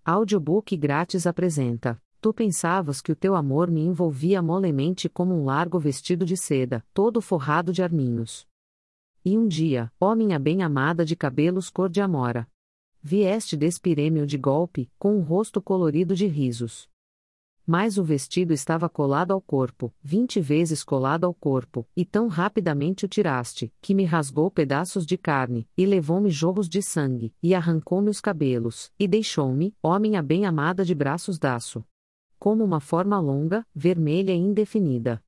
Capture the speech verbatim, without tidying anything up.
Audiobook grátis apresenta: Tu pensavas que o teu amor me envolvia molemente como um largo vestido de seda, todo forrado de arminhos. E um dia, ó minha bem-amada de cabelos cor de amora, vieste despir-me de golpe, com um rosto colorido de risos. Mas o vestido estava colado ao corpo, vinte vezes colado ao corpo, e tão rapidamente o tiraste, que me rasgou pedaços de carne, e levou-me jorros de sangue, e arrancou-me os cabelos, e deixou-me, ó minha bem-amada de braços d'áço, como uma forma longa, vermelha e indefinida.